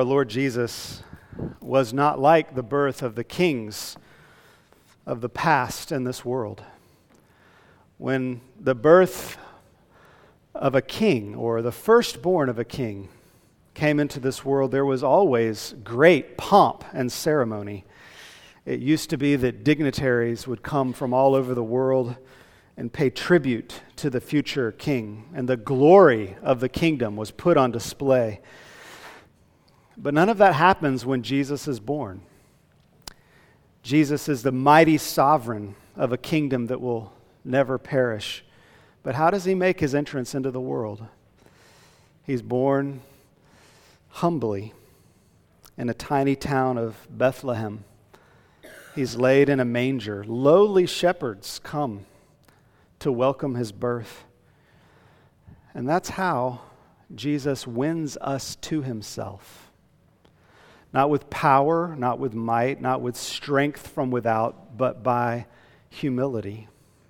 our Lord Jesus was not like the birth of the kings of the past in this world. When the birth of a king, or the firstborn of a king, came into this world, there was always great pomp and ceremony. It used to be that dignitaries would come from all over the world and pay tribute to the future king, and the glory of the kingdom was put on display. But none of that happens when Jesus is born. Jesus is the mighty sovereign of a kingdom that will never perish. But how does he make his entrance into the world? He's born humbly in a tiny town of Bethlehem. He's laid in a manger. Lowly shepherds come to welcome his birth. And that's how Jesus wins us to himself. Not with power, not with might, not with strength from without, but by humility,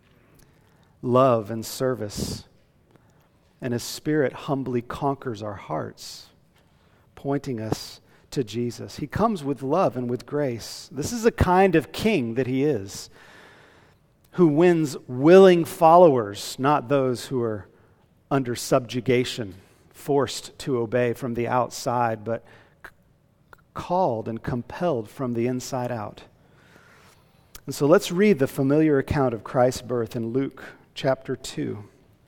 love, and service. And his Spirit humbly conquers our hearts, pointing us to Jesus. He comes with love and with grace. This is the kind of king that he is, who wins willing followers, not those who are under subjugation, forced to obey from the outside, but called and compelled from the inside out. And so let's read the familiar account of Christ's birth in Luke chapter 2,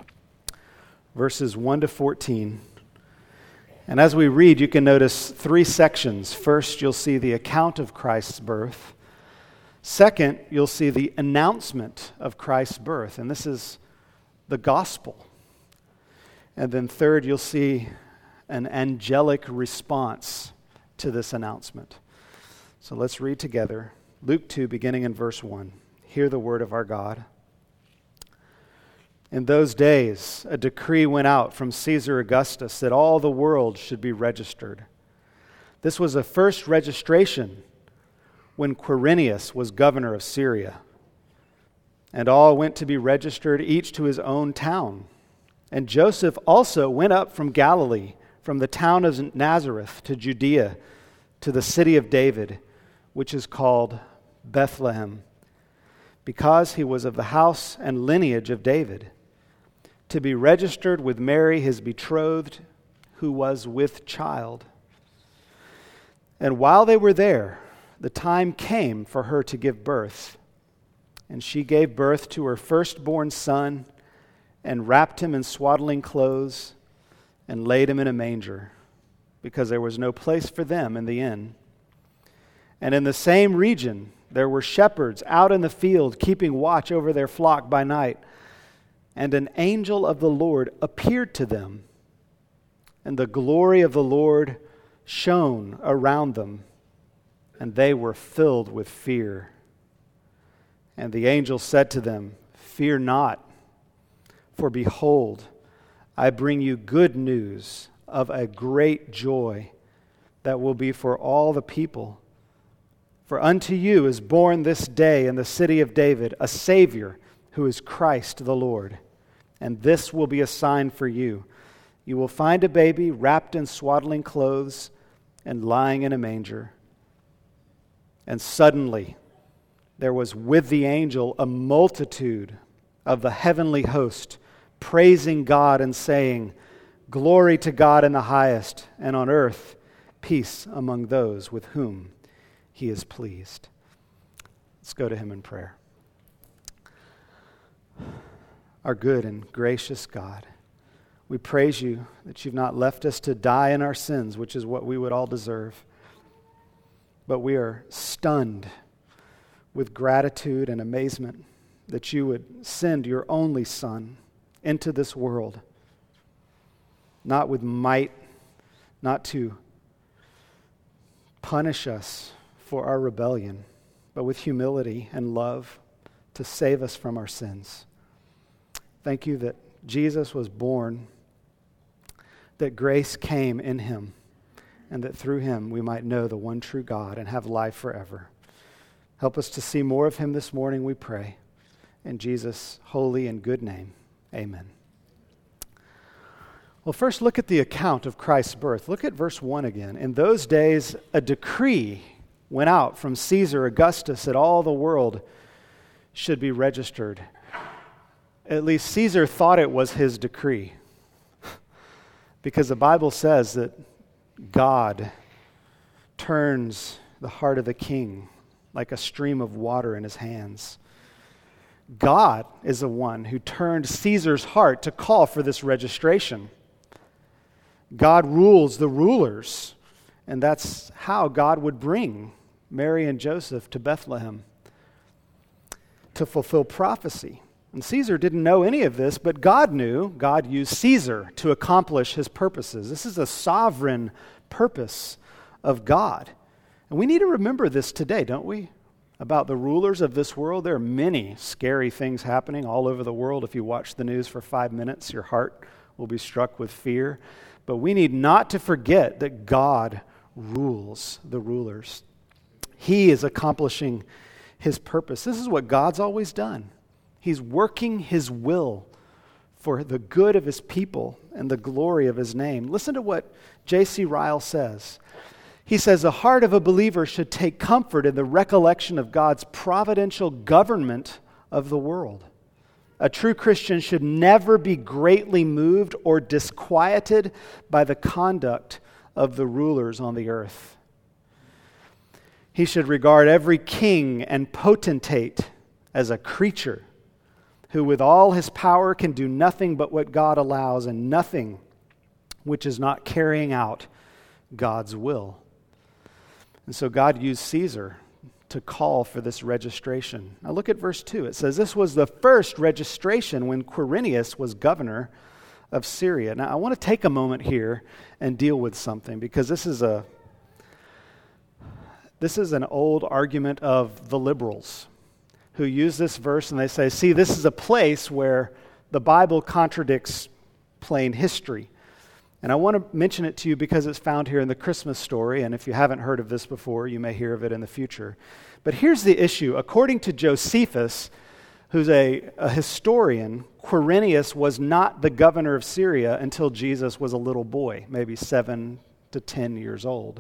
verses 1 to 14. And as we read, you can notice three sections. First, you'll see the account of Christ's birth. Second, you'll see the announcement of Christ's birth, and this is the gospel. And then third, you'll see an angelic response to this announcement. So let's read together Luke 2, beginning in verse 1. Hear the word of our God. In those days, a decree went out from Caesar Augustus that all the world should be registered. This was a first registration when Quirinius was governor of Syria. And all went to be registered, each to his own town. And Joseph also went up from Galilee, from the town of Nazareth to Judea, to the city of David, which is called Bethlehem, because he was of the house and lineage of David, to be registered with Mary, his betrothed, who was with child. And while they were there, the time came for her to give birth. And she gave birth to her firstborn son, and wrapped him in swaddling clothes, and laid him in a manger, because there was no place for them in the inn. And in the same region there were shepherds out in the field, keeping watch over their flock by night. And an angel of the Lord appeared to them, and the glory of the Lord shone around them, and they were filled with fear. And the angel said to them, "Fear not, for behold, I bring you good news of a great joy that will be for all the people. For unto you is born this day in the city of David a Savior, who is Christ the Lord. And this will be a sign for you. You will find a baby wrapped in swaddling clothes and lying in a manger." And suddenly there was with the angel a multitude of the heavenly host, praising God and saying, "Glory to God in the highest, and on earth peace among those with whom he is pleased." Let's go to him in prayer. Our good and gracious God, we praise you that you've not left us to die in our sins, which is what we would all deserve. But we are stunned with gratitude and amazement that you would send your only Son into this world, not with might, not to punish us for our rebellion, but with humility and love to save us from our sins. Thank you that Jesus was born, that grace came in him, and that through him we might know the one true God and have life forever. Help us to see more of him this morning, we pray. In Jesus' holy and good name, amen. Well, first look at the account of Christ's birth. Look at verse 1 again. In those days, a decree went out from Caesar Augustus that all the world should be registered. At least Caesar thought it was his decree, because the Bible says that God turns the heart of the king like a stream of water in his hands. God is the one who turned Caesar's heart to call for this registration. God rules the rulers, and that's how God would bring Mary and Joseph to Bethlehem to fulfill prophecy. And Caesar didn't know any of this, but God knew. God used Caesar to accomplish his purposes. This is a sovereign purpose of God. And we need to remember this today, don't we? About the rulers of this world. There are many scary things happening all over the world. If you watch the news for 5 minutes, your heart will be struck with fear. But we need not to forget that God rules the rulers. He is accomplishing his purpose. This is what God's always done. He's working his will for the good of his people and the glory of his name. Listen to what J.C. Ryle says. He says, the heart of a believer should take comfort in the recollection of God's providential government of the world. A true Christian should never be greatly moved or disquieted by the conduct of the rulers on the earth. He should regard every king and potentate as a creature who with all his power can do nothing but what God allows and nothing which is not carrying out God's will. And so God used Caesar to call for this registration. Now look at verse 2. It says, this was the first registration when Quirinius was governor of Syria. Now I want to take a moment here and deal with something, because this is an old argument of the liberals who use this verse and they say, see, this is a place where the Bible contradicts plain history. And I want to mention it to you because it's found here in the Christmas story, and if you haven't heard of this before, you may hear of it in the future. But here's the issue. According to Josephus, who's a historian, Quirinius was not the governor of Syria until Jesus was a little boy, maybe 7 to 10 years old.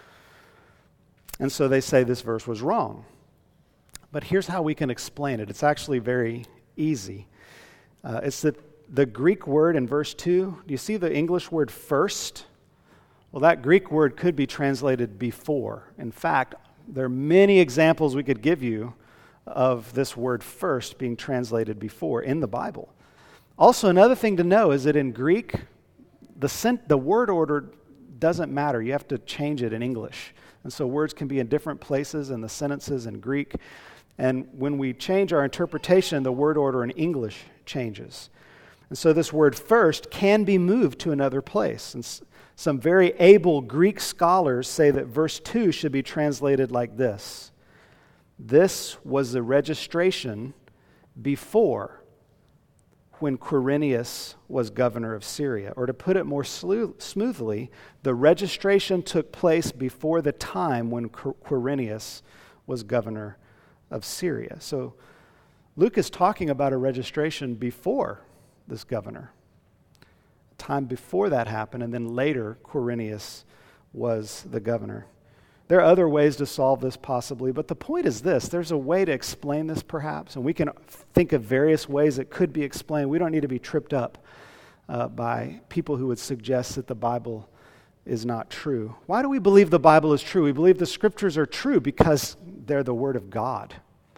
And so they say this verse was wrong. But here's how we can explain it. It's actually very easy. It's that the Greek word in verse 2, do you see the English word first? Well, that Greek word could be translated before. In fact, there are many examples we could give you of this word first being translated before in the Bible. Also, another thing to know is that in Greek, the word order doesn't matter. You have to change it in English. And so words can be in different places in the sentences in Greek. And when we change our interpretation, the word order in English changes. And so this word first can be moved to another place. And some very able Greek scholars say that verse 2 should be translated like this. This was the registration before when Quirinius was governor of Syria. Or to put it more smoothly, the registration took place before the time when Quirinius was governor of Syria. So Luke is talking about a registration before this governor. Time before that happened, and then later Quirinius was the governor. There are other ways to solve this possibly, but the point is this. There's a way to explain this perhaps, and we can think of various ways it could be explained. We don't need to be tripped up by people who would suggest that the Bible is not true. Why do we believe the Bible is true? We believe the Scriptures are true because they're the Word of God.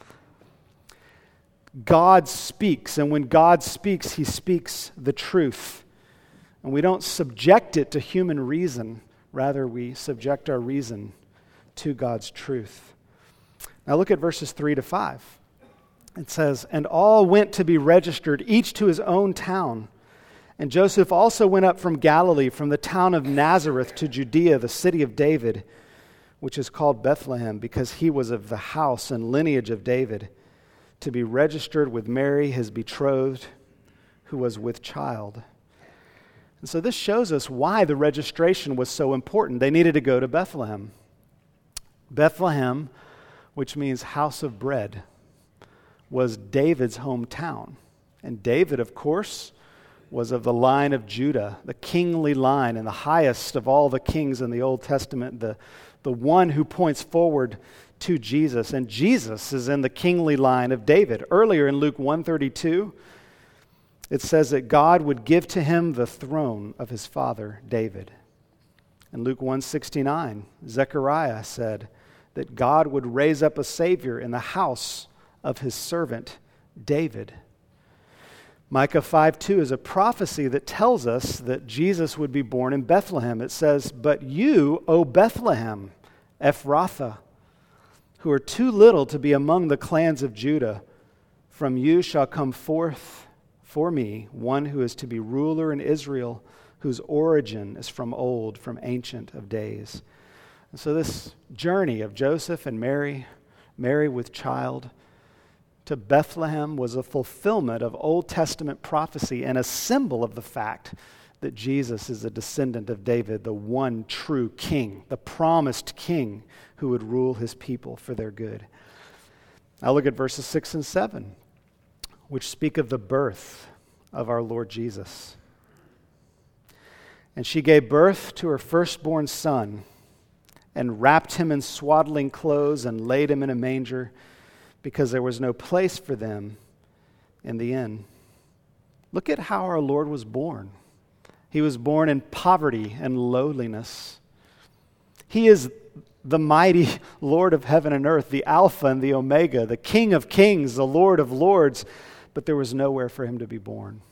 God speaks, and when God speaks, He speaks the truth. And we don't subject it to human reason. Rather, we subject our reason to God's truth. Now look at verses 3 to 5. It says, and all went to be registered, each to his own town. And Joseph also went up from Galilee, from the town of Nazareth to Judea, the city of David, which is called Bethlehem, because he was of the house and lineage of David, to be registered with Mary, his betrothed, who was with child. And so this shows us why the registration was so important. They needed to go to Bethlehem. Bethlehem, which means house of bread, was David's hometown. And David, of course, was of the line of Judah, the kingly line, and the highest of all the kings in the Old Testament, the one who points forward to Jesus. And Jesus is in the kingly line of David. Earlier in Luke 1:32, it says that God would give to him the throne of his father David. In Luke 1:69, Zechariah said that God would raise up a Savior in the house of his servant David. Micah 5:2 is a prophecy that tells us that Jesus would be born in Bethlehem. It says, "But you, O Bethlehem, Ephrathah, who are too little to be among the clans of Judah, from you shall come forth for me one who is to be ruler in Israel, whose origin is from old, from ancient of days." And so this journey of Joseph and Mary with child, to Bethlehem was a fulfillment of Old Testament prophecy and a symbol of the fact that Jesus is a descendant of David, the one true king, the promised king who would rule his people for their good. Now look at verses 6 and 7, which speak of the birth of our Lord Jesus. "And she gave birth to her firstborn son, and wrapped him in swaddling clothes and laid him in a manger, because there was no place for them in the inn." Look at how our Lord was born. He was born in poverty and lowliness. He is the mighty Lord of heaven and earth, the Alpha and the Omega, the King of kings, the Lord of lords, but there was nowhere for him to be born.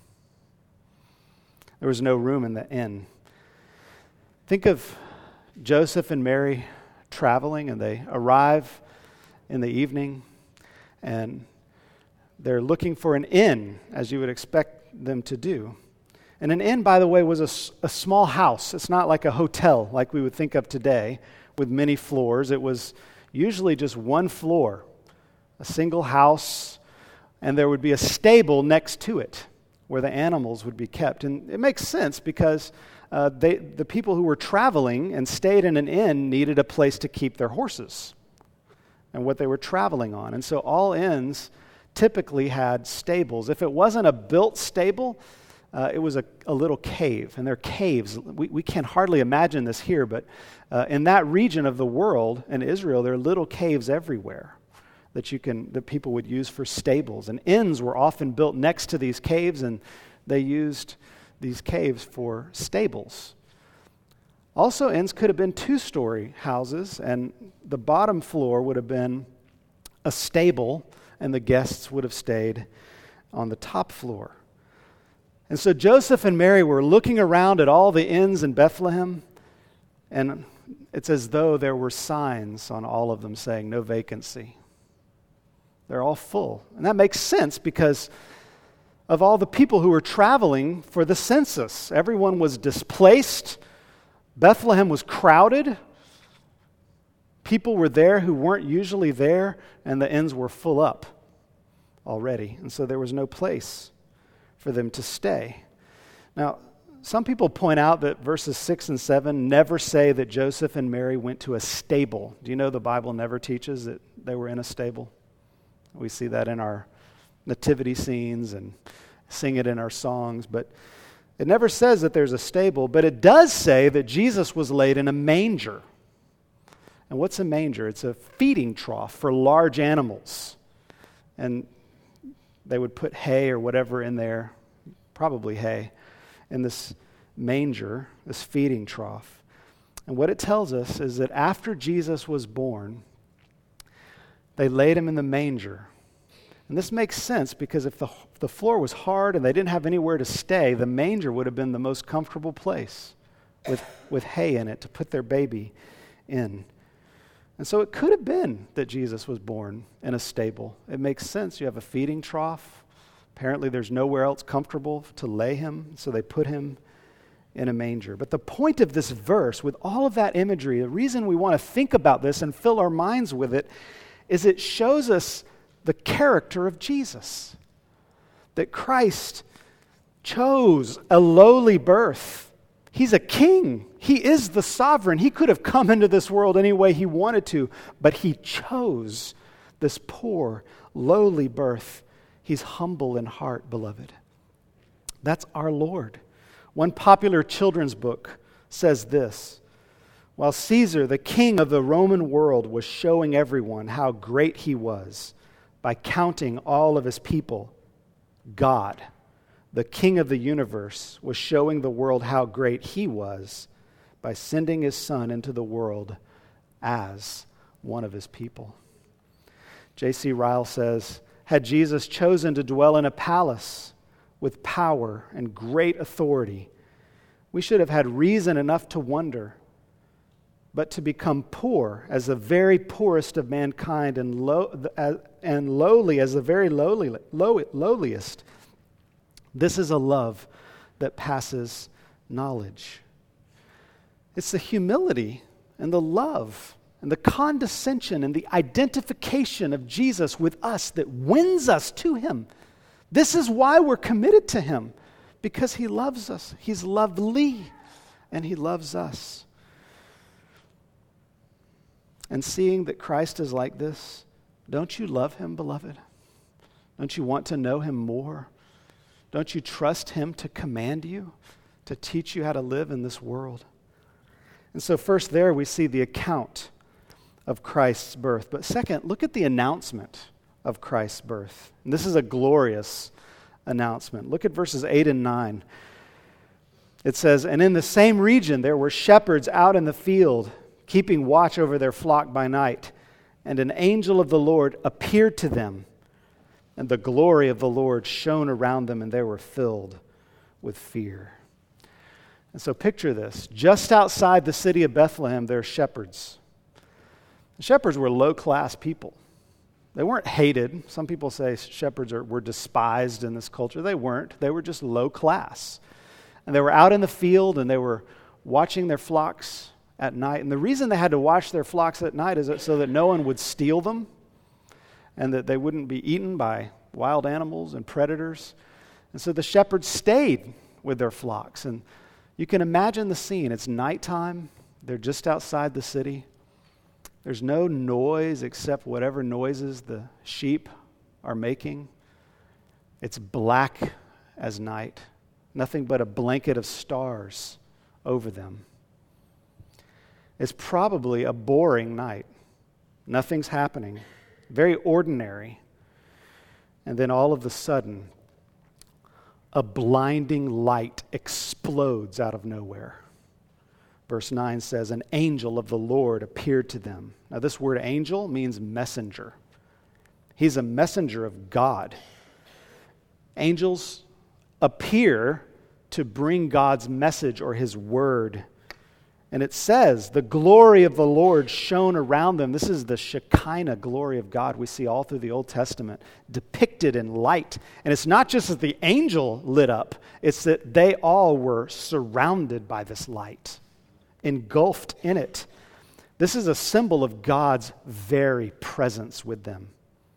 There was no room in the inn. Think of Joseph and Mary traveling, and they arrive in the evening, and they're looking for an inn, as you would expect them to do. And an inn, by the way, was a small house. It's not like a hotel like we would think of today with many floors. It was usually just one floor, a single house, and there would be a stable next to it where the animals would be kept. And it makes sense because the people who were traveling and stayed in an inn needed a place to keep their horses and what they were traveling on. And so all inns typically had stables. If it wasn't a built stable, it was a little cave. And they're caves. We can hardly imagine this here, but in that region of the world, in Israel, there are little caves everywhere that people would use for stables. And inns were often built next to these caves, and they used these caves for stables. Also, inns could have been two-story houses, and the bottom floor would have been a stable, and the guests would have stayed on the top floor. And so Joseph and Mary were looking around at all the inns in Bethlehem, and it's as though there were signs on all of them saying, "No vacancy." They're all full. And that makes sense because of all the people who were traveling for the census. Everyone was displaced. Bethlehem was crowded. People were there who weren't usually there, and the inns were full up already. And so there was no place for them to stay. Now, some people point out that verses 6 and 7 never say that Joseph and Mary went to a stable. Do you know the Bible never teaches that they were in a stable? We see that in our nativity scenes and sing it in our songs, but it never says that there's a stable, but it does say that Jesus was laid in a manger. And what's a manger? It's a feeding trough for large animals. And they would put hay or whatever in there, probably hay, in this manger, this feeding trough. And what it tells us is that after Jesus was born, they laid him in the manger. And this makes sense because if the floor was hard and they didn't have anywhere to stay, the manger would have been the most comfortable place with hay in it to put their baby in. And so it could have been that Jesus was born in a stable. It makes sense. You have a feeding trough. Apparently there's nowhere else comfortable to lay him, so they put him in a manger. But the point of this verse, with all of that imagery, the reason we want to think about this and fill our minds with it, is it shows us the character of Jesus. That Christ chose a lowly birth. He's a king. He is the sovereign. He could have come into this world any way he wanted to, but he chose this poor, lowly birth. He's humble in heart, beloved. That's our Lord. One popular children's book says this: while Caesar, the king of the Roman world, was showing everyone how great he was by counting all of his people, God, the king of the universe, was showing the world how great he was by sending his son into the world as one of his people. J.C. Ryle says, had Jesus chosen to dwell in a palace with power and great authority, we should have had reason enough to wonder. But to become poor as the very poorest of mankind and lowly as the very lowliest, this is a love that passes knowledge. It's the humility and the love and the condescension and the identification of Jesus with us that wins us to him. This is why we're committed to him, because he loves us. He's lovely, and he loves us. And seeing that Christ is like this, don't you love him, beloved? Don't you want to know him more? Don't you trust him to command you, to teach you how to live in this world? And so first there we see the account of Christ's birth. But second, look at the announcement of Christ's birth. And this is a glorious announcement. Look at verses 8 and 9. It says, and in the same region there were shepherds out in the field, keeping watch over their flock by night. And an angel of the Lord appeared to them, and the glory of the Lord shone around them, and they were filled with fear. And so picture this. Just outside the city of Bethlehem, there are shepherds. The shepherds were low-class people. They weren't hated. Some people say shepherds were despised in this culture. They weren't. They were just low-class. And they were out in the field, and they were watching their flocks at night. And the reason they had to watch their flocks at night is so that no one would steal them and that they wouldn't be eaten by wild animals and predators. And so the shepherds stayed with their flocks. And you can imagine the scene. It's nighttime. They're just outside the city. There's no noise except whatever noises the sheep are making. It's black as night. Nothing but a blanket of stars over them. It's probably a boring night. Nothing's happening. Very ordinary. And then all of a sudden, a blinding light explodes out of nowhere. Verse 9 says, an angel of the Lord appeared to them. Now this word angel means messenger. He's a messenger of God. Angels appear to bring God's message or his word. And it says, the glory of the Lord shone around them. This is the Shekinah glory of God we see all through the Old Testament, depicted in light. And it's not just that the angel lit up, it's that they all were surrounded by this light, engulfed in it. This is a symbol of God's very presence with them.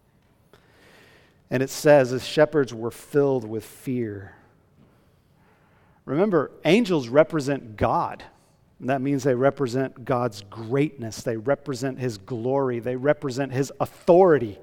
And it says, the shepherds were filled with fear. Remember, angels represent God. And that means they represent God's greatness. They represent his glory. They represent his authority.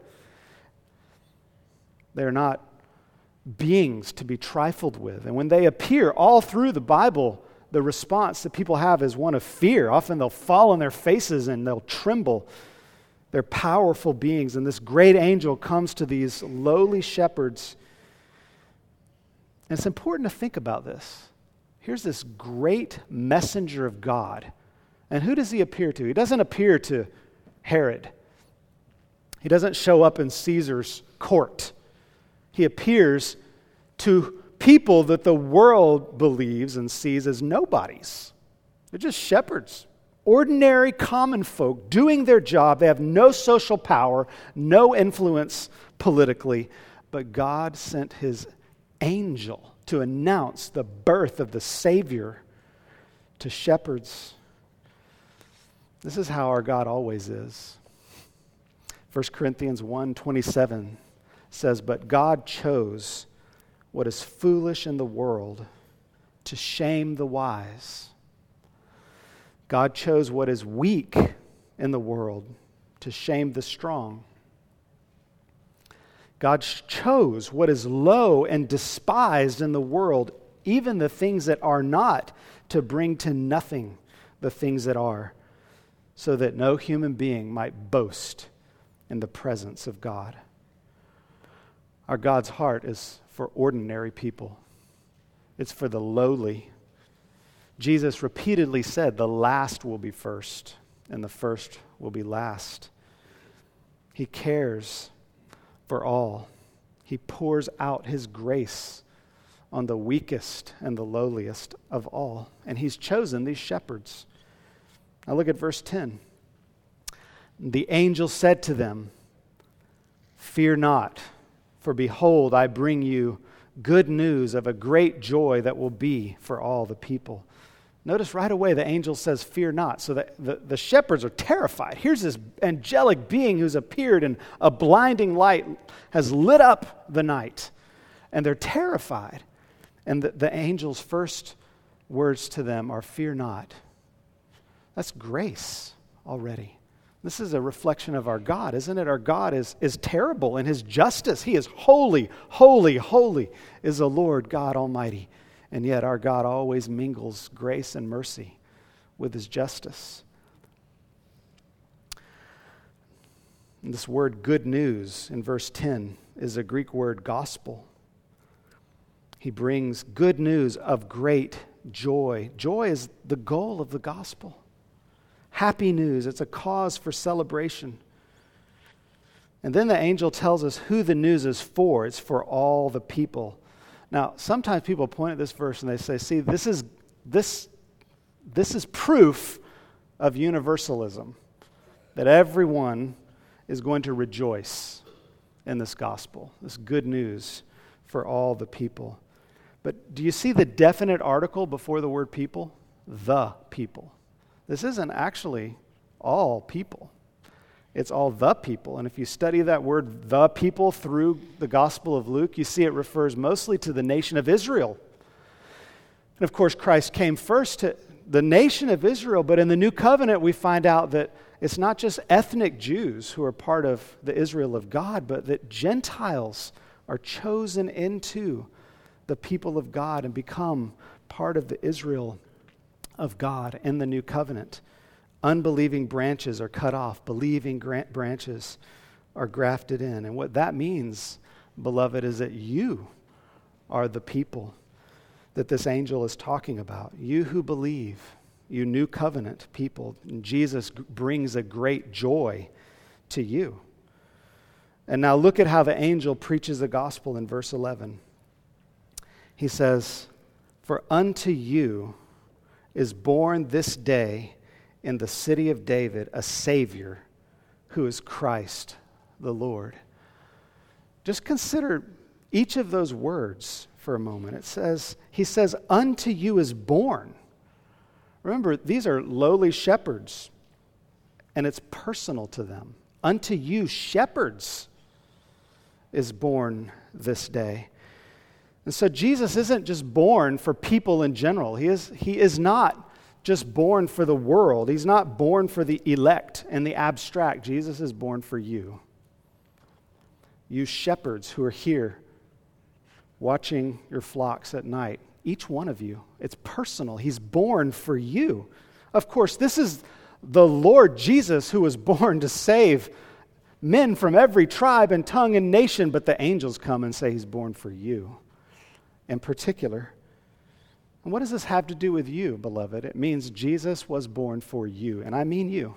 They're not beings to be trifled with. And when they appear all through the Bible, the response that people have is one of fear. Often they'll fall on their faces and they'll tremble. They're powerful beings. And this great angel comes to these lowly shepherds. And it's important to think about this. Here's this great messenger of God. And who does he appear to? He doesn't appear to Herod. He doesn't show up in Caesar's court. He appears to people that the world believes and sees as nobodies. They're just shepherds, ordinary common folk doing their job. They have no social power, no influence politically, but God sent his angel to announce the birth of the Savior to shepherds. This is how our God always is. 1 Corinthians 1:27 says, but God chose what is foolish in the world to shame the wise. God chose what is weak in the world to shame the strong. God chose what is low and despised in the world, even the things that are not, to bring to nothing the things that are, so that no human being might boast in the presence of God. Our God's heart is for ordinary people. It's for the lowly. Jesus repeatedly said, the last will be first, and the first will be last. He cares for all. He pours out his grace on the weakest and the lowliest of all. And he's chosen these shepherds. Now look at verse 10. The angel said to them, "Fear not, for behold, I bring you good news of a great joy that will be for all the people." Notice right away the angel says, "Fear not." So the shepherds are terrified. Here's this angelic being who's appeared, and a blinding light has lit up the night. And they're terrified. And the angel's first words to them are, "Fear not." That's grace already. This is a reflection of our God, isn't it? Our God is terrible in his justice. He is holy, holy, holy is the Lord God Almighty. And yet our God always mingles grace and mercy with his justice. And this word good news in verse 10 is a Greek word gospel. He brings good news of great joy. Joy is the goal of the gospel. Happy news. It's a cause for celebration. And then the angel tells us who the news is for. It's for all the people. Now, sometimes people point at this verse and they say, see, this is proof of universalism, that everyone is going to rejoice in this gospel, this good news for all the people. But do you see the definite article before the word people? The people. This isn't actually all people. It's all the people. And if you study that word, the people, through the Gospel of Luke, you see it refers mostly to the nation of Israel. And of course, Christ came first to the nation of Israel, but in the New Covenant, we find out that it's not just ethnic Jews who are part of the Israel of God, but that Gentiles are chosen into the people of God and become part of the Israel of God in the New Covenant. Unbelieving branches are cut off. Believing branches are grafted in. And what that means, beloved, is that you are the people that this angel is talking about. You who believe, you New Covenant people. And Jesus brings a great joy to you. And now look at how the angel preaches the gospel in verse 11. He says, "For unto you is born this day in the city of David a Savior, who is Christ the Lord." Just consider each of those words for a moment. He says, "Unto you is born." Remember, these are lowly shepherds, and it's personal to them. Unto you, shepherds, is born this day. And so Jesus isn't just born for people in general. He is not just born for the world. He's not born for the elect and the abstract. Jesus is born for you. You shepherds who are here watching your flocks at night, each one of you, it's personal. He's born for you. Of course, this is the Lord Jesus who was born to save men from every tribe and tongue and nation, but the angels come and say he's born for you in particular. And what does this have to do with you, beloved? It means Jesus was born for you, and I mean you.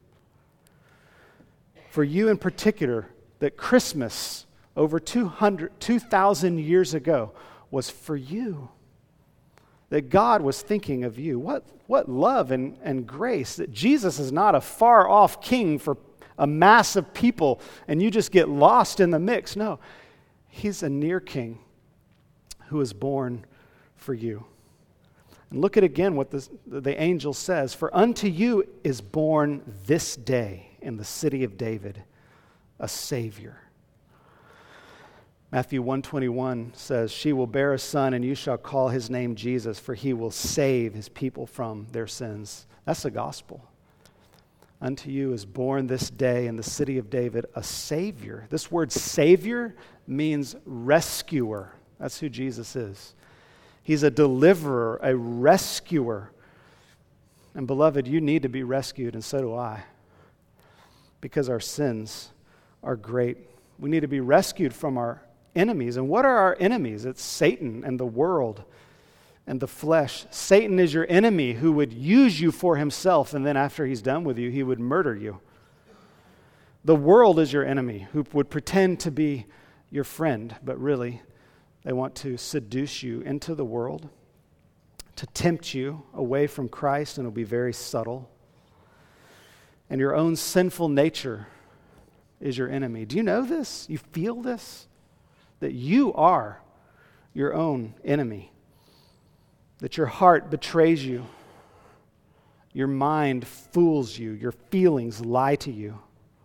For you in particular, that Christmas over 2,000 years ago was for you. That God was thinking of you. What love and grace, that Jesus is not a far-off king for a mass of people and you just get lost in the mix. No, he's a near king who is born for you. And look at again what the angel says. "For unto you is born this day in the city of David a Savior." Matthew 1:21 says, "She will bear a son, and you shall call his name Jesus, for he will save his people from their sins." That's the gospel. Unto you is born this day in the city of David a Savior. This word Savior means rescuer. That's who Jesus is. He's a deliverer, a rescuer. And beloved, you need to be rescued, and so do I, because our sins are great. We need to be rescued from our enemies. And what are our enemies? It's Satan and the world and the flesh. Satan is your enemy who would use you for himself, and then after he's done with you, he would murder you. The world is your enemy who would pretend to be your friend, but really they want to seduce you into the world, to tempt you away from Christ, and it'll be very subtle. And your own sinful nature is your enemy. Do you know this? You feel this? That you are your own enemy. That your heart betrays you. Your mind fools you. Your feelings lie to you.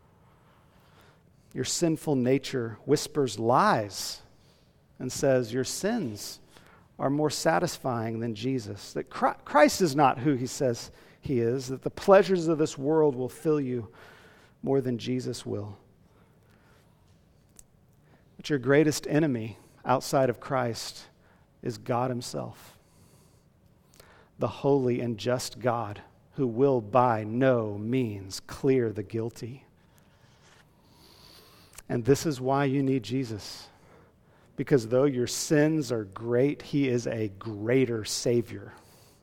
Your sinful nature whispers lies and says your sins are more satisfying than Jesus. That Christ is not who he says he is. That the pleasures of this world will fill you more than Jesus will. But your greatest enemy outside of Christ is God himself. The holy and just God who will by no means clear the guilty. And this is why you need Jesus. Because though your sins are great, he is a greater Savior.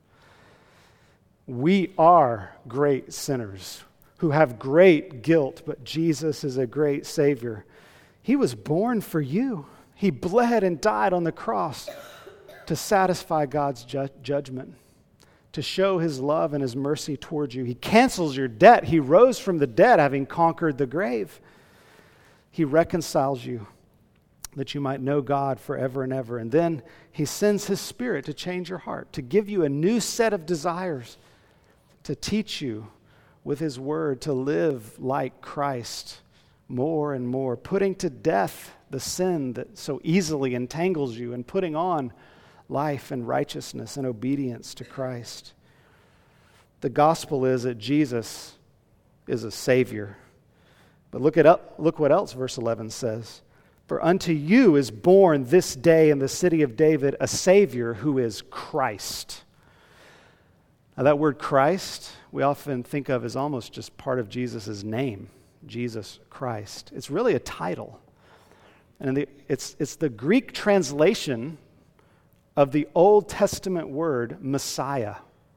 We are great sinners who have great guilt, but Jesus is a great Savior. He was born for you. He bled and died on the cross to satisfy God's judgment, to show his love and his mercy towards you. He cancels your debt. He rose from the dead, having conquered the grave. He reconciles you that you might know God forever and ever. And then he sends his Spirit to change your heart, to give you a new set of desires, to teach you with his word to live like Christ more and more, putting to death the sin that so easily entangles you and putting on life and righteousness and obedience to Christ. The gospel is that Jesus is a Savior. But look what else verse 11 says. For unto you is born this day in the city of David a Savior who is Christ. Now that word Christ, we often think of as almost just part of Jesus' name, Jesus Christ. It's really a title. And it's the Greek translation of the Old Testament word Messiah.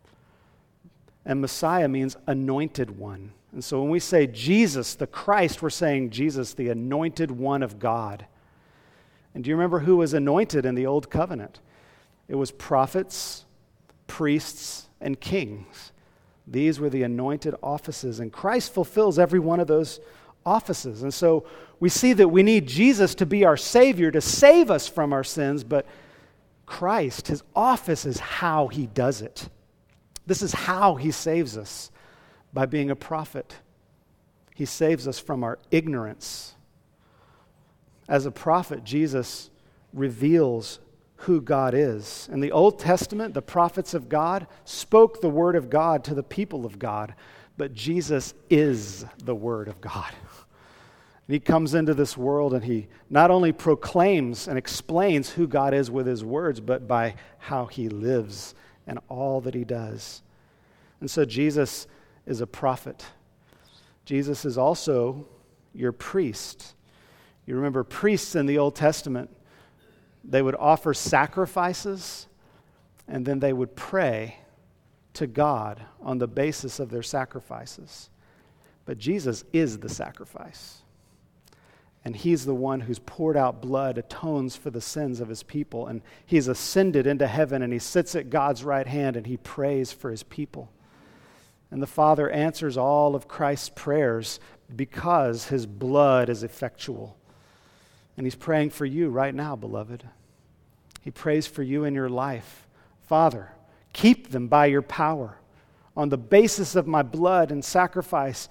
And Messiah means anointed one. And so when we say Jesus, the Christ, we're saying Jesus, the anointed one of God. And do you remember who was anointed in the Old Covenant? It was prophets, priests, and kings. These were the anointed offices, and Christ fulfills every one of those offices. And so we see that we need Jesus to be our Savior, to save us from our sins, but Christ, his office is how he does it. This is how he saves us, by being a prophet. He saves us from our ignorance. As a prophet, Jesus reveals who God is. In the Old Testament, the prophets of God spoke the word of God to the people of God, but Jesus is the word of God. And he comes into this world and he not only proclaims and explains who God is with his words, but by how he lives and all that he does. And so Jesus is a prophet. Jesus is also your priest. You remember priests in the Old Testament, they would offer sacrifices and then they would pray to God on the basis of their sacrifices. But Jesus is the sacrifice. And he's the one who's poured out blood, atones for the sins of his people. And he's ascended into heaven and he sits at God's right hand and he prays for his people. And the Father answers all of Christ's prayers because his blood is effectual. And he's praying for you right now, beloved. He prays for you in your life. Father, keep them by your power. On the basis of my blood and sacrifice,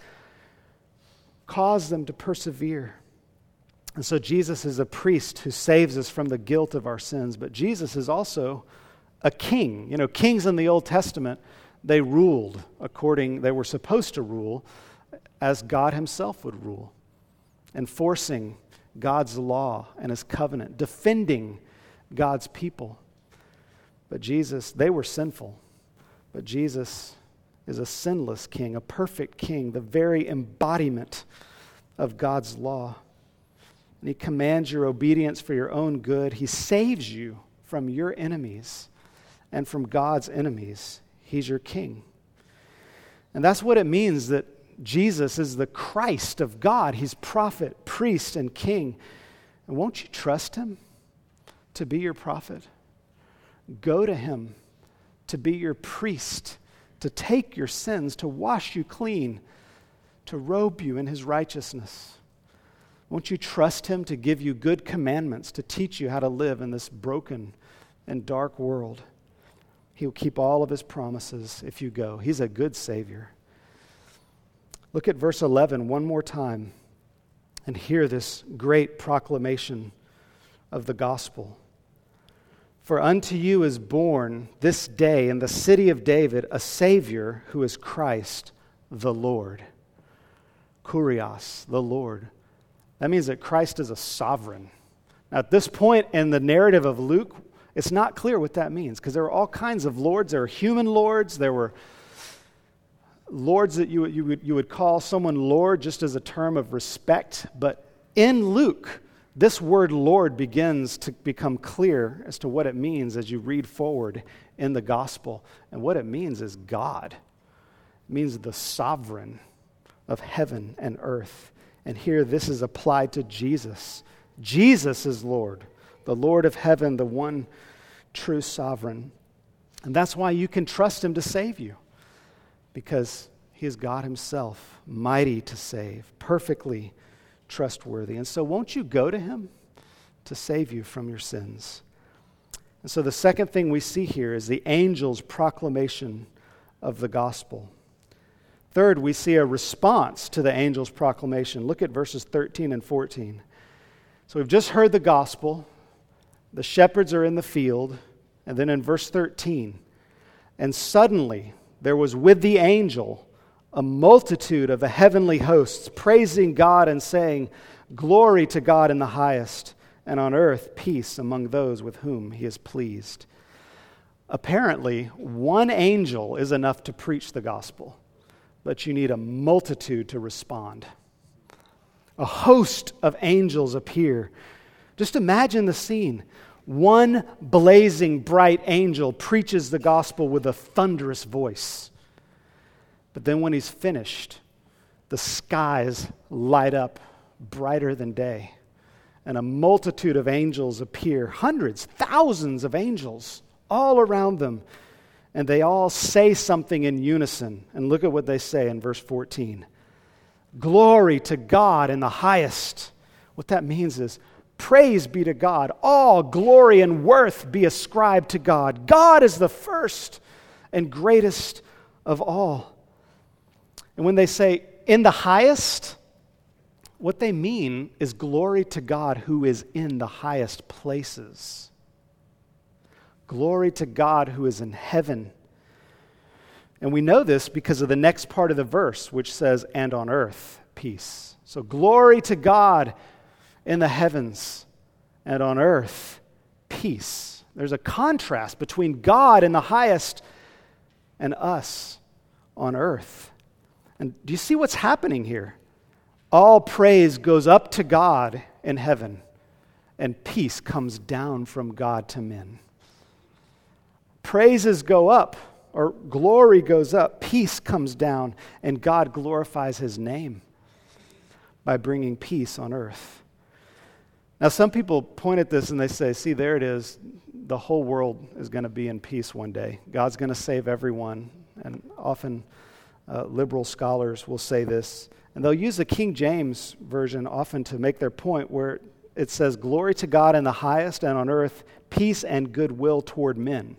cause them to persevere. And so Jesus is a priest who saves us from the guilt of our sins. But Jesus is also a king. You know, kings in the Old Testament, they ruled they were supposed to rule as God himself would rule, enforcing God's law and his covenant, defending God's people. But Jesus, they were sinful, but Jesus is a sinless king, a perfect king, the very embodiment of God's law. And he commands your obedience for your own good. He saves you from your enemies and from God's enemies. He's your king. And that's what it means that Jesus is the Christ of God. He's prophet, priest, and king. And won't you trust him to be your prophet? Go to him to be your priest, to take your sins, to wash you clean, to robe you in his righteousness. Won't you trust him to give you good commandments, to teach you how to live in this broken and dark world? He'll keep all of his promises if you go. He's a good Savior. Look at verse 11 one more time and hear this great proclamation of the gospel. For unto you is born this day in the city of David a Savior who is Christ the Lord. Kurios, the Lord. That means that Christ is a sovereign. Now, at this point in the narrative of Luke, it's not clear what that means, because there were all kinds of lords. There were human lords. There were lords that you would call someone Lord just as a term of respect. But in Luke, this word Lord begins to become clear as to what it means as you read forward in the gospel. And what it means is God. It means the sovereign of heaven and earth. And here this is applied to Jesus. Jesus is Lord, the Lord of heaven, the one true sovereign. And that's why you can trust him to save you, because he is God himself, mighty to save, perfectly trustworthy. And so won't you go to him to save you from your sins? And so the second thing we see here is the angel's proclamation of the gospel. Third, we see a response to the angel's proclamation. Look at verses 13 and 14. So we've just heard the gospel. The shepherds are in the field. And then in verse 13, and suddenly there was with the angel a multitude of the heavenly hosts praising God and saying, Glory to God in the highest, and on earth peace among those with whom he is pleased. Apparently, one angel is enough to preach the gospel, but you need a multitude to respond. A host of angels appear. Just imagine the scene. One blazing bright angel preaches the gospel with a thunderous voice. But then when he's finished, the skies light up brighter than day. And a multitude of angels appear, hundreds, thousands of angels all around them. And they all say something in unison. And look at what they say in verse 14. Glory to God in the highest. What that means is, praise be to God. All glory and worth be ascribed to God. God is the first and greatest of all. And when they say, in the highest, what they mean is glory to God who is in the highest places. Glory to God who is in heaven. And we know this because of the next part of the verse, which says, and on earth, peace. So glory to God in the heavens, and on earth, peace. There's a contrast between God in the highest and us on earth. And do you see what's happening here? All praise goes up to God in heaven, and peace comes down from God to men. Praises go up, or glory goes up, peace comes down, and God glorifies his name by bringing peace on earth. Now, some people point at this and they say, see, there it is. The whole world is going to be in peace one day. God's going to save everyone. And often liberal scholars will say this. And they'll use the King James Version often to make their point, where it says, glory to God in the highest, and on earth, peace and goodwill toward men.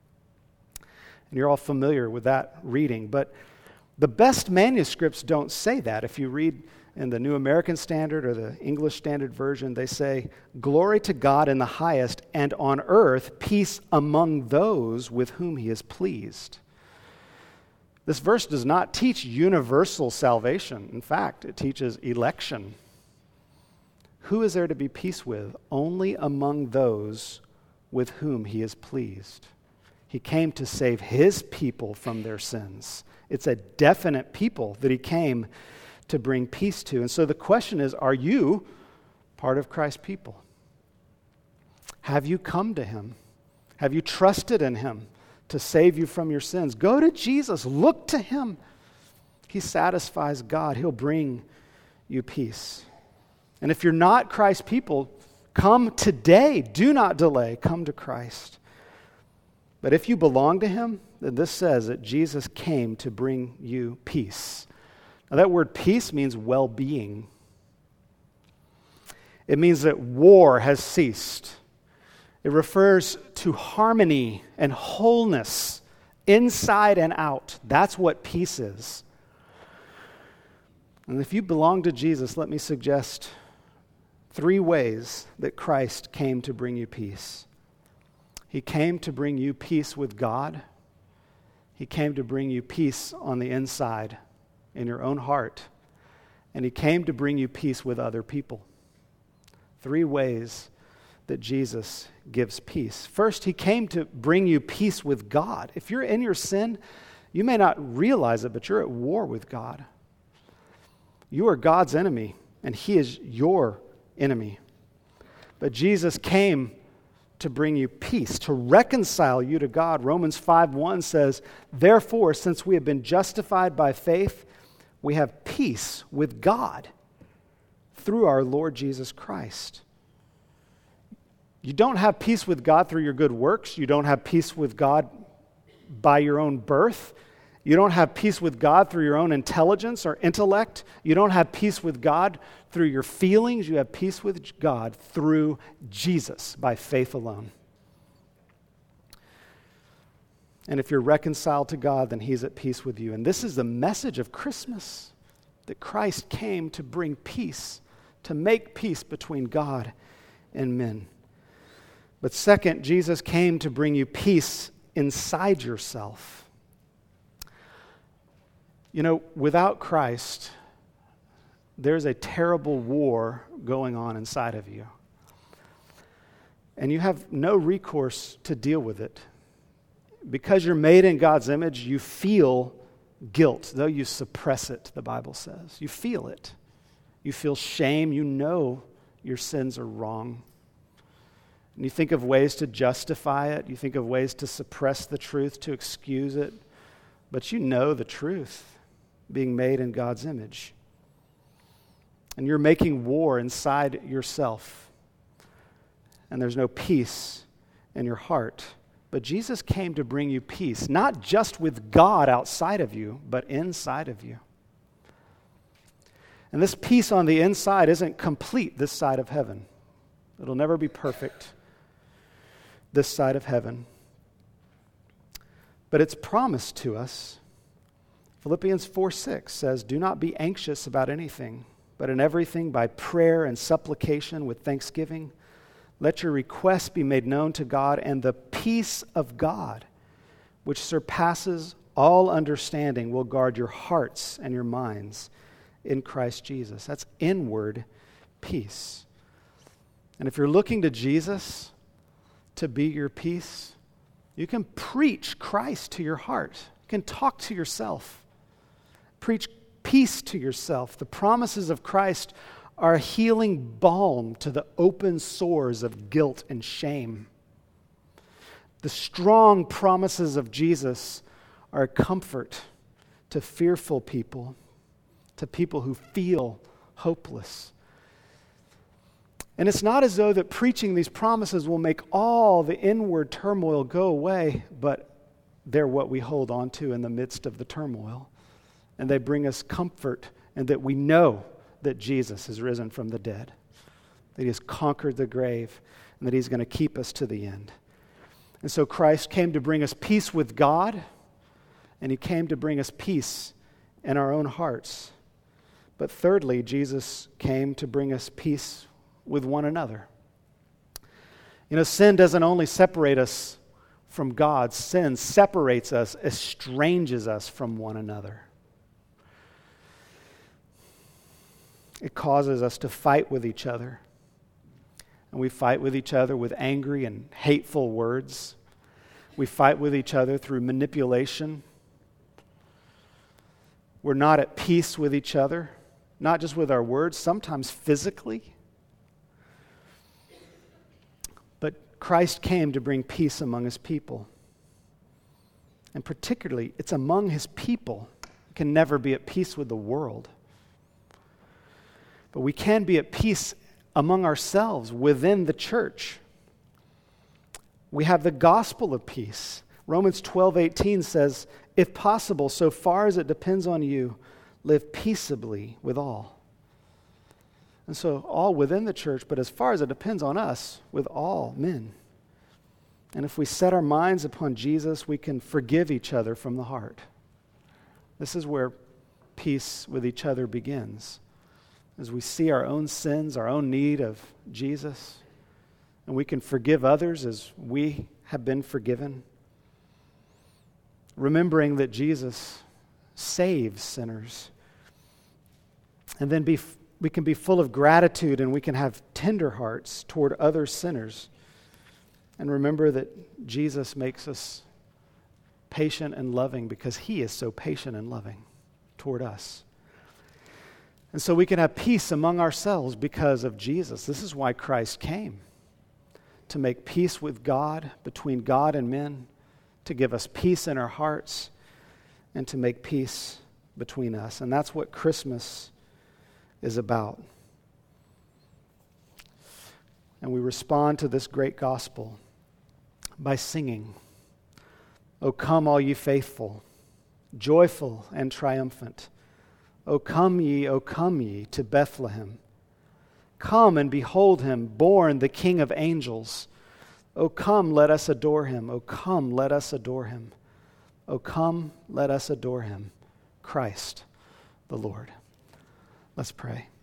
And you're all familiar with that reading. But the best manuscripts don't say that. If you read in the New American Standard or the English Standard Version, they say, glory to God in the highest, and on earth, peace among those with whom he is pleased. This verse does not teach universal salvation. In fact, it teaches election. Who is there to be peace with? Only among those with whom he is pleased. He came to save his people from their sins. It's a definite people that he came to bring peace to. And so the question is, are you part of Christ's people? Have you come to him? Have you trusted in him to save you from your sins? Go to Jesus. Look to him. He satisfies God. He'll bring you peace. And if you're not Christ's people, come today. Do not delay. Come to Christ. But if you belong to him, then this says that Jesus came to bring you peace. Now that word peace means well-being. It means that war has ceased. It refers to harmony and wholeness inside and out. That's what peace is. And if you belong to Jesus, let me suggest 3 ways that Christ came to bring you peace. He came to bring you peace with God. He came to bring you peace on the inside, in your own heart. And he came to bring you peace with other people. 3 ways that Jesus gives peace. First, he came to bring you peace with God. If you're in your sin, you may not realize it, but you're at war with God. You are God's enemy, and he is your enemy. But Jesus came to bring you peace, to reconcile you to God. Romans 5:1 says, "Therefore, since we have been justified by faith, we have peace with God through our Lord Jesus Christ." You don't have peace with God through your good works. You don't have peace with God by your own birth. You don't have peace with God through your own intelligence or intellect. You don't have peace with God through your feelings. You have peace with God through Jesus by faith alone. And if you're reconciled to God, then he's at peace with you. And this is the message of Christmas, that Christ came to bring peace, to make peace between God and men. But second, Jesus came to bring you peace inside yourself. You know, without Christ, there's a terrible war going on inside of you. And you have no recourse to deal with it. Because you're made in God's image, you feel guilt, though you suppress it, the Bible says. You feel it. You feel shame. You know your sins are wrong. And you think of ways to justify it. You think of ways to suppress the truth, to excuse it. But you know the truth, being made in God's image. And you're making war inside yourself. And there's no peace in your heart. But Jesus came to bring you peace, not just with God outside of you, but inside of you. And this peace on the inside isn't complete this side of heaven. It'll never be perfect this side of heaven. But it's promised to us. Philippians 4:6 says, "Do not be anxious about anything, but in everything by prayer and supplication with thanksgiving, let your requests be made known to God, and the peace of God, which surpasses all understanding, will guard your hearts and your minds in Christ Jesus." That's inward peace. And if you're looking to Jesus to be your peace, you can preach Christ to your heart. You can talk to yourself. Preach peace to yourself. The promises of Christ are a healing balm to the open sores of guilt and shame. The strong promises of Jesus are a comfort to fearful people, to people who feel hopeless. And it's not as though that preaching these promises will make all the inward turmoil go away, but they're what we hold on to in the midst of the turmoil. And they bring us comfort, and that we know that Jesus has risen from the dead, that he has conquered the grave, and that he's going to keep us to the end. And so Christ came to bring us peace with God, and he came to bring us peace in our own hearts. But thirdly, Jesus came to bring us peace with one another. You know, sin doesn't only separate us from God. Sin separates us, estranges us from one another. It causes us to fight with each other. And we fight with each other with angry and hateful words. We fight with each other through manipulation. We're not at peace with each other, not just with our words, sometimes physically. But Christ came to bring peace among his people. And particularly, it's among his people. We can never be at peace with the world. But we can be at peace among ourselves within the church. We have the gospel of peace. Romans 12:18 says, if possible, so far as it depends on you, live peaceably with all. And so all within the church, but as far as it depends on us, with all men. And if we set our minds upon Jesus, we can forgive each other from the heart. This is where peace with each other begins. As we see our own sins, our own need of Jesus, and we can forgive others as we have been forgiven. Remembering that Jesus saves sinners. And then we can be full of gratitude and we can have tender hearts toward other sinners. And remember that Jesus makes us patient and loving because he is so patient and loving toward us. And so we can have peace among ourselves because of Jesus. This is why Christ came, to make peace with God, between God and men, to give us peace in our hearts, and to make peace between us. And that's what Christmas is about. And we respond to this great gospel by singing, O come all ye faithful, joyful and triumphant. O come ye to Bethlehem. Come and behold him, born the King of angels. O come, let us adore him. O come, let us adore him. O come, let us adore him, Christ the Lord. Let's pray.